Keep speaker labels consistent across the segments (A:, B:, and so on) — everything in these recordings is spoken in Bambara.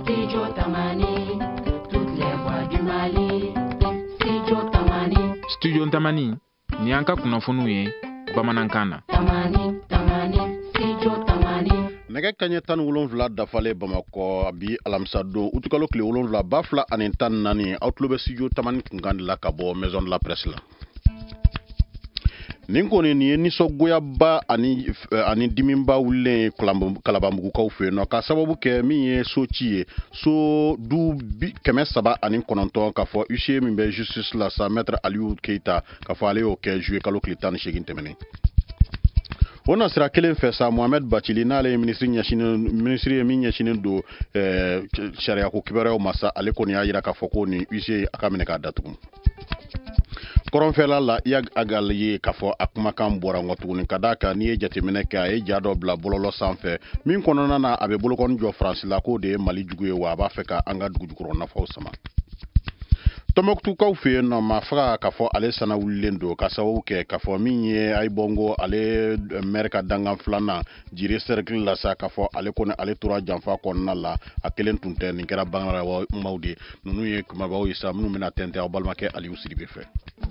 A: Studio Tamani, toutes les voix du Mali. Studio Tamani.
B: Studio Tamani, ni anka kunnafoniw ye bamanankan na.
A: Tamani, Studio Tamani.
C: Nɛgɛ kaɲɛ 17 dafale Bamakɔ bi alamisa don utukalo tile 7 ba fila ani 14 aw tulo bɛ Studio Tamani kunkan de la ka bɔ Maison de la Presse la. Nin kɔni nin ye nisɔngoyaba ani dimiba wulilen kalabanbugukaw fɛ yen nɔ ka sababu kɛ min ye so ci ye so du 309 k'a fɔ huissier min bɛ justice la sa maître Aliou Keita k'a fɔ ale y'o kɛ juillet kalo tile 18 tɛmɛnen. O na sira kelen fɛ sa Mohamed Bachili n'ale ye ministre ye min ɲɛsinen don sariya ko kibaruyaw ma sa ale kɔni y'a jira k'a fɔ ko nin huissier a ka minɛ k'a datugu. Kɔrɔnfɛla la Yag Agal ye k'a fɔ a kumakan bɔra ngɔ tuguni ka d'a kan n'i ye jateminɛ kɛ a ye ja dɔ bila bɔlɔlɔ sanfɛ min kɔnɔna na a bɛ bolokɔni jɔ Faransi la k'o de ye Mali jugu ye wa a b'a fɛ ka an ka dugujukɔrɔ nafaw sama. Tɔnbɔkutukaw fɛ yen nɔ maa faga k'a fɔ ale sana wulilen don ka sababu kɛ k'a fɔ min ye Ayibongo ale maire ka dangan filanan jiri cercle la sa k'a fɔ ale kɔni ale tora janfa kɔnɔna la a kelen tun tɛ nin kɛra bangaraw de ninnu ye kumabaw ye sa minnu bɛna tɛntɛn aw balimakɛ Aliou Sidibe fɛ.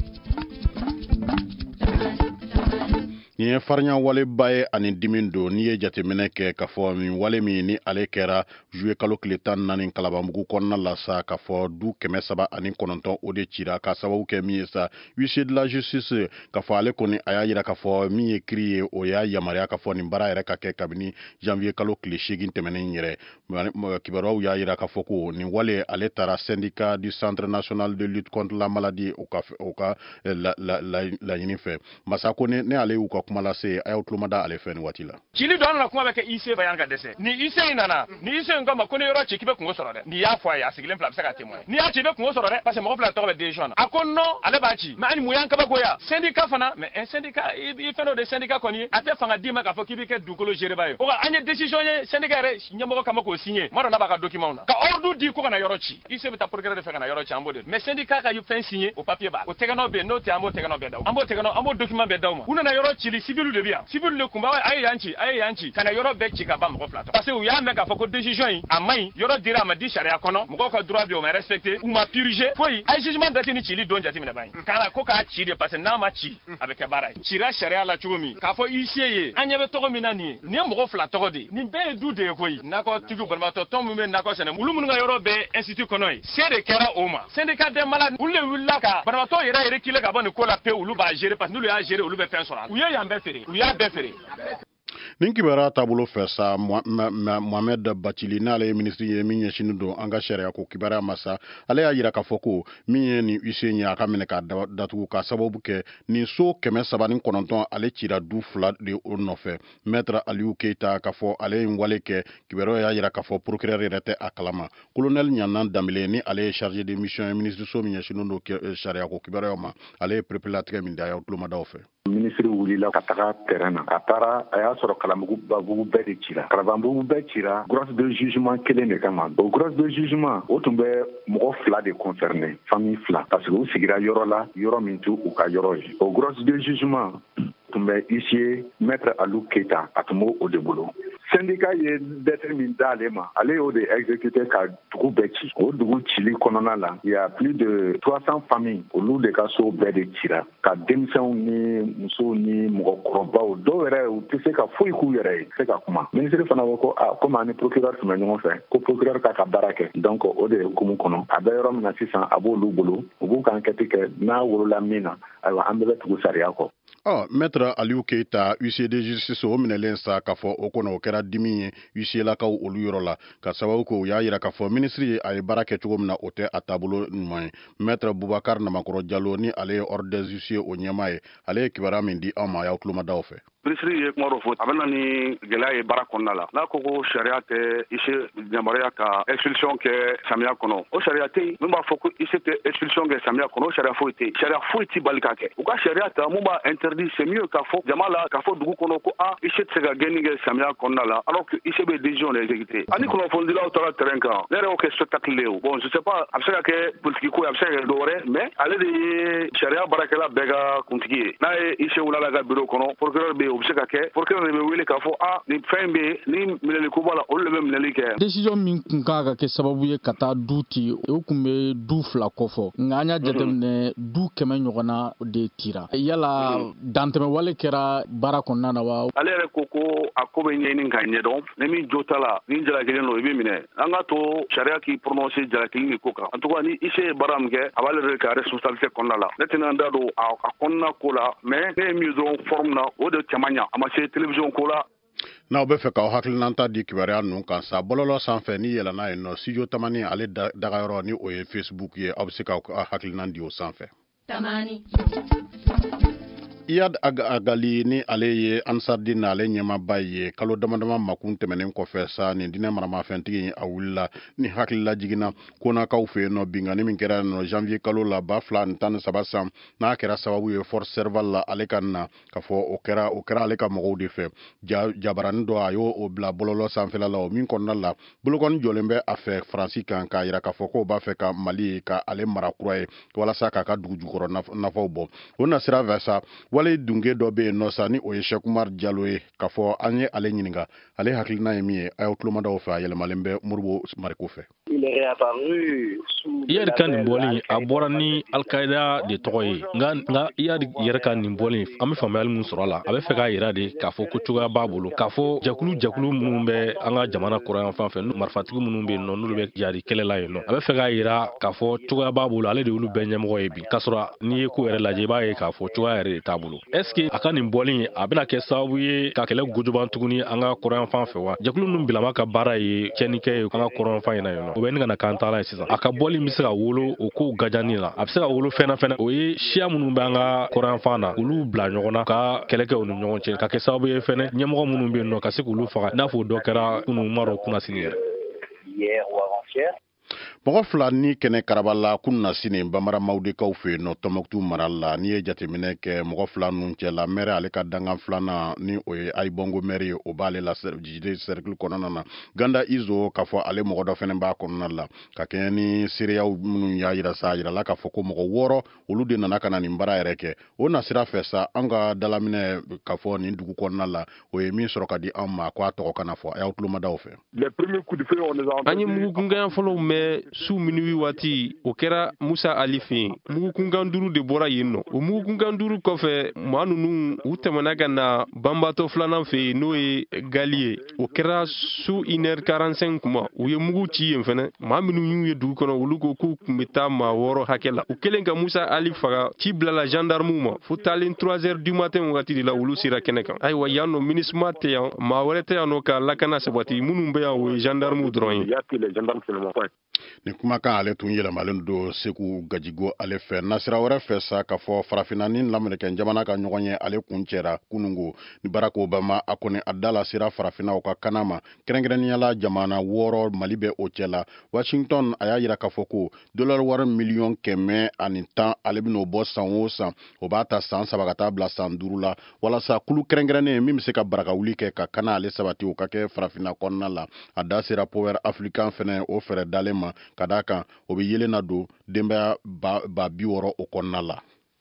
C: Nin ye farinya waleba ye ani dimi don n'i ye jateminɛ kɛ k'a fɔ nin wale min ni ale kɛra juillet kalo tile 14 Kalabanbugu kɔnɔna la sa k'a fɔ du 309 o de cira ka sababu kɛ min ye sa huissier de la justice k'a fɔ ale kɔni a y'a jira k'a fɔ min ye kiiri ye o y'a yamaruya k'a fɔ nin baara yɛrɛ ka kɛ kabini janvier kalo tile 8 tɛmɛnen yɛrɛ kibaruyaw y'a jira k'a fɔ ko nin wale ale taara syndicat du centre national de lutte contre la maladie o ka laɲini fɛ masa ko ne ale y'u ka kuma lase a y'aw tulomada ale fɛ nin waati la.
D: Jili don la kuma bɛ kɛ IC bayan ka dɛsɛ ni IC nana ni IC ko ma ko ne yɔrɔ ci k'i bɛ kungo sɔrɔ dɛ ni y'a fɔ a ye a sigilen fila bɛ se ka témoin ni y'a ci i bɛ kungo sɔrɔ dɛ parce que mɔgɔ fila tɔgɔ bɛ décision na a ko non ale b'a ci mais ani mun y'an kabakoya syndicat fana mais un syndicat i fɛn dɔ de syndicat kɔni ye a tɛ fanga d'i ma k'a fɔ k'i bɛ kɛ dugukolo géreba ye o ka an ye décision ye syndicat yɛrɛ ɲɛmɔgɔ kama k'o signé ma dɔn n'a b'a ka document na ka ordre di ko ka na yɔrɔ ci IC bɛ taa procureur de fɛ ka na yɔrɔ ci an b'o de mais syndicat ka fɛn signé o papier b'a o tɛgɛnɔ bɛ n'o tɛ an b'o tɛgɛnɔ bɛɛ d'aw an b'o tɛgɛnɔ an b'o document bɛɛ d'aw ma u nana yɔrɔ cili civil de bi yan civil de kunba a ye yan ci kana yɔrɔ bɛɛ ci ka ban mɔgɔ fila tɔ parce que u y'a mɛn k'a fɔ ko décision in a man ɲi yɔrɔ dira a ma di sariya kɔnɔ mɔgɔw ka droit bɛ o ma respecté u ma purger foyi a ye jugement date ni cili don jateminɛ ban ye k'a ko k'a ci de parce que n'a ma ci a bɛ kɛ baara ye cira sariya la cogo min k'a fɔ huissier ye an ɲɛ bɛ tɔgɔ min na nin ye nin ye mɔgɔ fila tɔgɔ de ye nin bɛɛ ye du de ye koyi nakɔtigiw banabaatɔ tɔn min bɛ nakɔ sɛnɛ olu minnu ka yɔrɔ bɛɛ institut kɔnɔ ye se de kɛra o ma syndicat des malades olu de wulila ka banabaatɔ yɛrɛ reculer ka bɔ nin ko la pe olu b'a gérer parce que n'olu y'a gérer olu bɛ fɛn sɔrɔ u ye yan bɛɛ feere u y'a bɛɛ feere.
C: Nin kibaruya taabolo fɛ sa Mohamed Bachili n'ale ye ministre ye min ɲɛsinen don an ka sariya ko kibaruya ma sa ale y'a jira k'a fɔ ko min ye nin huissier ye a ka minɛ k'a datugu ka sababu kɛ nin so 309 ale cira du 2 de o nɔfɛ maître Aliou Keita k'a fɔ ale ye wale kɛ kibaruya y'a jira k'a fɔ procureur yɛrɛ tɛ a kalama colonel Ɲanan Danbele ni ale ye chargé de mission ye ministre so min ɲɛsinen don sariya ko kibaruya ma ale ye perepelatigɛ min da y'aw tulomadaw fɛ.
E: Ministre wulila ka taga terrain na a taara a y'a sɔrɔ Kalabanbugu bɛɛ de cira Kalabanbugu bɛɛ cira grosse de jugement kelen de kama o grosse de jugement o tun bɛ mɔgɔ fila de concerné famille fila parce que u sigira yɔrɔ la yɔrɔ min t'u ka yɔrɔ ye o grosse de jugement tun bɛ huissier maître Aliou Keita a tun b'o de bolo syndicat ye lettre min d'ale ma ale y'o de exécuté ka dugu bɛɛ ci o dugu cili kɔnɔna la il y a plus de 300 familles olu de ka so bɛɛ de cira ka denmisɛnw ni musow ni mɔgɔkɔrɔbaw dɔw yɛrɛ u tɛ se ka foyi k'u yɛrɛ ye se ka kuma ministre fana ko komi ani procureur tun bɛ ɲɔgɔn fɛ ko procureur k'a ka baara kɛ donc o de ye hukumu kɔnɔ a bɛ yɔrɔ min na sisan a b'olu bolo u b'u ka enquête kɛ n'a wolola min na ayiwa an bɛɛ bɛ tugu sariya kɔ.
C: Maître Aliou Keita huissier de justice o minɛlen sa k'a fɔ o kɔnɔ o kɛra dimi ye huissier lakaw olu yɔrɔ la ka sababu ko u y'a jira k'a fɔ ministre ye a ye baara kɛ cogo min na o tɛ a taabolo ɲuman ye maître Boubacar Namakɔrɔ Diallo ni ale ye ordre des huissiers o ɲɛmaa ye ale ye kibaruya min di anw ma a y'aw tulomadaw fɛ.
F: Ministre ye kuma dɔ fɔ a bɛ na ni gɛlɛya ye baara kɔnɔna la n'a ko ko sariya tɛ IC yamaruya ka expulsion kɛ samiya kɔnɔ o sariya tɛ yen min b'a fɔ ko IC tɛ expulsion kɛ samiya kɔnɔ o sariya foyi tɛ yen sariya foyi tɛ bali ka kɛ u ka sariya ta mun b'a interdit c'est mieux k'a fɔ jama la k'a fɔ dugu kɔnɔ ko IC tɛ se ka gɛnni kɛ samiya kɔnɔna la alors que IC bɛ décision de exécuter ani kunnafonidilaw taara terrain kan ne yɛrɛ y'o kɛ spectacle ye o bon je sais pas a bɛ se ka kɛ politique ko ye a bɛ se ka kɛ dɔ wɛrɛ mais ale de ye sariya baarakɛla bɛɛ ka kuntigi ye n'a ye IC wulila ka bureau kɔnɔ procureur bɛ o bɛ se ka kɛ procureur de bɛ wele k'a fɔ ni fɛn bɛ ni minɛli ko b'a la olu de bɛ minɛli kɛ.
G: Décision min kun ka kɛ sababu ye ka taa du ci o kun bɛ du 2 kɔfɔ nka an y'a jateminɛ du 100 ɲɔgɔnna de cira yala dantɛmɛwale kɛra baara kɔnɔna na wa.
F: Ale yɛrɛ ko a ko bɛ ɲɛɲini k'a ɲɛdɔn ni min jo t'a la ni jalakilen don i bɛ minɛ an ka to sariya k'i prononcer jalakili ni ko kan en tout cas ni ICE ye baara min kɛ a b'ale yɛrɛ ka responsabilité kɔnɔna la ne tɛna n da don a kɔnɔna ko la mais ne ye min dɔn forme na o de cɛman ɲa a ma se télévision ko la.
C: N'aw bɛ fɛ k'aw hakilinanta di kibaruya ninnu kan sa bɔlɔlɔ sanfɛ ni yɛlɛnna yen nɔ studio tamani ale dagayɔrɔ ni o ye Facebook ye aw bɛ se k'aw hakilinan di o sanfɛ. Tamani Iyad Agali ni ale ye Ansardine ale ɲɛmaaba ye kalo damadama makun tɛmɛnen kɔfɛ sa nin diinɛ maramafɛntigi a wulila ni hakilila jiginna konakaw fɛ yen nɔ bingani min kɛra nɔ janvier kalo la 2013 san n'a kɛra sababu ye force serval la ale ka na ka fɔ o kɛra ale ka mɔgɔw de fɛ jabarani dɔ a y'o bila bɔlɔlɔ sanfɛla la o min kɔnɔna la bolokɔni jɔlen bɛ a fɛ Faransi kan k'a yira k'a fɔ k'o b'a fɛ ka Mali ka ale mara kura ye walasa k'a ka dugu jukɔrɔ nafaw bɔ o na sira fɛ sa wale dunge dɔ bɛ yen nɔ sa ni o ye Cheikh Oumar Diallo ye k'a fɔ an ye ale ɲininka ale hakilina ye min ye a y'o tulomadaw fɛ a yɛlɛmalen bɛ Moribo Mariko fɛ.
H: Iyad ka nin bɔli a bɔra ni Al-Qaida de tɔgɔ ye nka Iyad yɛrɛ ka nin bɔli an bɛ faamuyali min sɔrɔ a la a bɛ fɛ k'a yira de k'a fɔ ko cogoya b'a bolo k'a fɔ jakulu minnu bɛ an ka jamana kɔrɔyan fan fɛ marifatigi minnu bɛ yen nɔ n'olu bɛ jari kɛlɛ la yen nɔ a bɛ fɛ k'a yira k'a fɔ cogoya b'a bolo ale de y'olu bɛɛ ɲɛmɔgɔ ye bi k'a sɔrɔ n'i ye ko yɛrɛ lajɛ i b'a ye k'a fɔ cogoya yɛrɛ de t'a bolo. Est-ce que a ka nin bɔli a bɛna kɛ sababu ye ka kɛlɛ gojoban tuguni an ka kɔrɔyan fan fɛ wa jakulu ninnu bilama ka baara ye cɛnnikɛ ye an ka kɔrɔyan fan in na yen nɔ o bɛ ni kana kan taala ye sisan a ka bɔli bɛ se ka wolo o ko gajani la a bɛ se ka wolo fɛnɛ o ye siya minnu bɛ an ka kɔrɔyan fan na olu bila ɲɔgɔn na ka kɛlɛkɛw ni ɲɔgɔn cɛ ka kɛ sababu ye fɛnɛ ɲɛmɔgɔ minnu bɛ yen nɔ ka se k'olu faga n'a fɔ dɔ kɛra kunun marɔ kunasini yɛrɛ.
C: Mɔgɔ fila ni kɛnɛ karabala kunna sini Bamara Mawdekaw fɛ yen nɔ Tɔnbɔkutu mara la n'i ye jateminɛ kɛ mɔgɔ fila ninnu cɛla maire ale ka dangan filanan ni o ye Ayibongo maire ye o b'ale la jide cercle kɔnɔna na Ganda Izo k'a fɔ ale mɔgɔ dɔ fɛnɛ b'a kɔnɔna la ka kɛɲɛ ni seereyaw minnu y'a yira sa yirala k'a fɔ ko mɔgɔ 6 olu de nana ka na nin baara yɛrɛ kɛ o na sira fɛ sa an ka dalaminɛ k'a fɔ nin dugu kɔnɔna la o ye min sɔrɔ ka di an ma ko a tɔgɔ kana fɔ a y'aw tulomadaw fɛ.
I: An ye mugukunkan fɔlɔw mɛn su minuwi waati o kɛra Musa Ali fɛ yen mugukunkan 5 de bɔra yen nɔ o mugukunkan 5 kɔfɛ maa ninnu u tɛmɛna ka na banbatɔ filanan fɛ yen n'o ye Gali ye o kɛra su 1h45 kuma u ye mugu ci yen fɛnɛ maa minnu y'u ye dugu kɔnɔ olu ko k'u kun bɛ taa maa 6 hakɛ la u kɛlen ka Musa Ali faga ci bilala gendarmew ma fo taalen 3h du matin wagati de la olu sera kɛnɛ kan ayiwa yan nɔ MINUSMA tɛ yan maa wɛrɛ tɛ yan nɔ ka lakana sabati minnu bɛ yan o ye gendarmew dɔrɔn ye.
C: Ni kumakan ale tun yɛlɛmalen do Seku Gajigo ale fɛ nasira wɛrɛ fɛ sa ka fɔ farafinna ni lamɛnnikɛ jamana ka ɲɔgɔn ye ale kun cɛra kunungo ni Barack Obama a kɔni a dala sira farafinnaw ka kana ma kɛrɛnkɛrɛnniyala jamana 6 Mali bɛ o cɛ la Washington a y'a yira k'a fɔ ko dollar wari miliyɔn 110 ale bɛn'o bɔ san o san o b'a ta san 3 ka taa bila san 5 la walasa kulu kɛrɛnkɛrɛnnen min bɛ se ka barakawuli kɛ ka kana ale sabati o ka kɛ farafinna kɔnɔna la a da sera Power African fɛnɛ o fɛrɛ dalen ma ka da kan o bɛ yelen na don denbaya ba 60 o kɔnɔna la.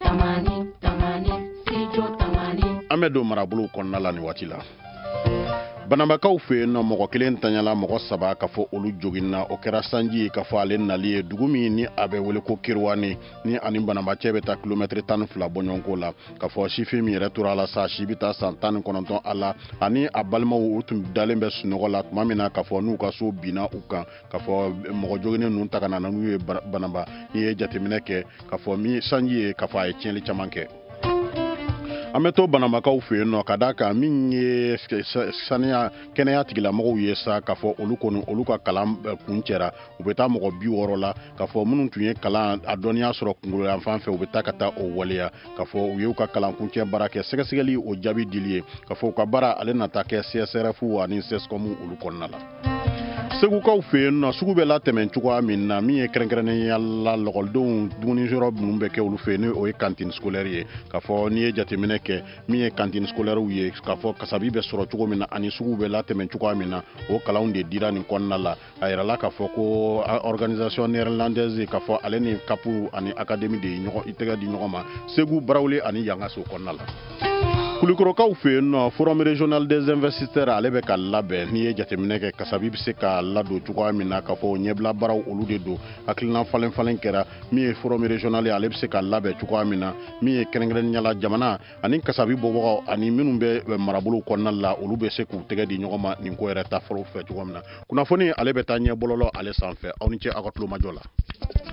C: An bɛ don marabolo kɔnɔna la ni waati la. Banabakaw fɛ yen nɔ mɔgɔ 1 tanyala mɔgɔ 3 ka fɔ olu joginna o kɛra sanji ye ka fɔ ale nali ye dugu min ni a bɛ wele ko Kirwani ni ani Banabacɛ bɛ taa kilomɛtiri 12 bɔ ɲɔgɔn ko la ka fɔ sifin min yɛrɛ tora la sa si bɛ taa san 19 a la ani a balimaw u tun dalen bɛ sunɔgɔ la tuma min na ka fɔ n'u ka so binna u kan ka fɔ mɔgɔ joginnen ninnu ta ka na n'u ye Banaba n'i ye jateminɛ kɛ ka fɔ min sanji ye ka fɔ a ye tiɲɛli caman kɛ. An bɛ to Banabakaw fɛ yen nɔ ka da kan min ye saniya kɛnɛya tigilamɔgɔw ye sa ka fɔ olu kɔni olu ka kalan kun cɛra u bɛ taa mɔgɔ 60 la ka fɔ minnu tun ye kalan a dɔnniya sɔrɔ kunkolo yan fan fɛ u bɛ taa ka taa o waleya ka fɔ u ye u ka kalan kuncɛ baara kɛ sɛgɛsɛgɛli o jaabi dili ye ka fɔ u ka baara ale na taa kɛ CSRF ani CESCOM olu kɔnɔna la. Segukaw fɛ yen nɔ sugu bɛ latɛmɛ cogoya min na min ye kɛrɛnkɛrɛnnenya la lɔgɔlidenw dumuni yɔrɔ minnu bɛ kɛ olu fɛ yen o ye cantine scolaire ye ka fɔ n'i ye jateminɛ kɛ min ye cantine scolaire ye ka fɔ kasabi bɛ sɔrɔ cogo min na ani sugu bɛ latɛmɛ cogoya min na o kalanw de dira nin kɔnɔna la a yirala ka fɔ ko organisation néerlandaise ka fɔ ale ni CAP ani académie de ɲɔgɔn i tɛgɛ di ɲɔgɔn ma Segu Barawuli ani Yangaso kɔnɔna la. Kulukorokaw fe no forum régional des investisseurs ale be ka labɛn ni ye jateminɛ kɛ kasabi be se ka ladon cogoya min na ka fɔ ɲɛbila baraw olu de don hakilina falen falen kɛra min ye forum régional ale be se ka labɛn cogoya min na min ye kɛrɛnkɛrɛnnenya la jamana ani kasabi bɔbagaw ani minnu bɛ marabolo kɔnɔna la olu be se k'u tɛgɛ di ɲɔgɔn ma nin ko yɛrɛ ta fɔlɔ fɛ cogoya min na kunnafoni ale bɛ taa ɲɛbɔlɔlɔ ale sanfɛ aw ni ce aw ka tulomajɔ la